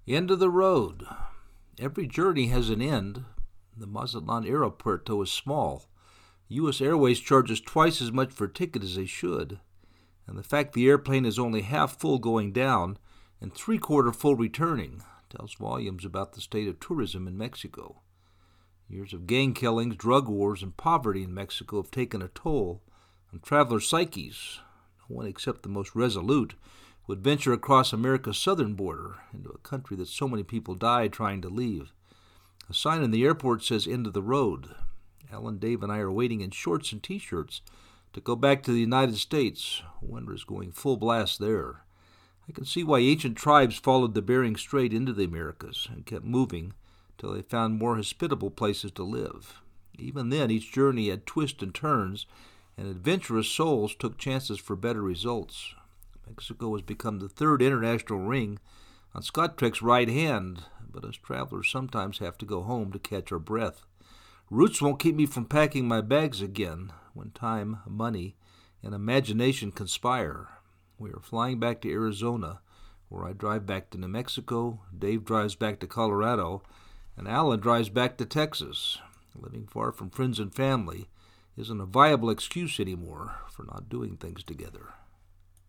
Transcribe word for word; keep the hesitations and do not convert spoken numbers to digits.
End of the road. Every journey has an end. The Mazatlan Aeropuerto is small. U S Airways charges twice as much for a ticket as they should. And the fact the airplane is only half full going down and three-quarter full returning tells volumes about the state of tourism in Mexico. Years of gang killings, drug wars, and poverty in Mexico have taken a toll on travelers' psyches. No one except the most resolute would venture across America's southern border into a country that so many people die trying to leave. A sign in the airport says end of the road. Alan, Dave, and I are waiting in shorts and T-shirts to go back to the United States. Winter is going full blast there. I can see why ancient tribes followed the Bering Strait into the Americas and kept moving till they found more hospitable places to live. Even then, each journey had twists and turns, and adventurous souls took chances for better results. Mexico has become the third international ring on Scott Trek's right hand, but us travelers sometimes have to go home to catch our breath. Roots won't keep me from packing my bags again when time, money, and imagination conspire. We are flying back to Arizona, where I drive back to New Mexico, Dave drives back to Colorado, and Alan drives back to Texas. Living far from friends and family isn't a viable excuse anymore for not doing things together.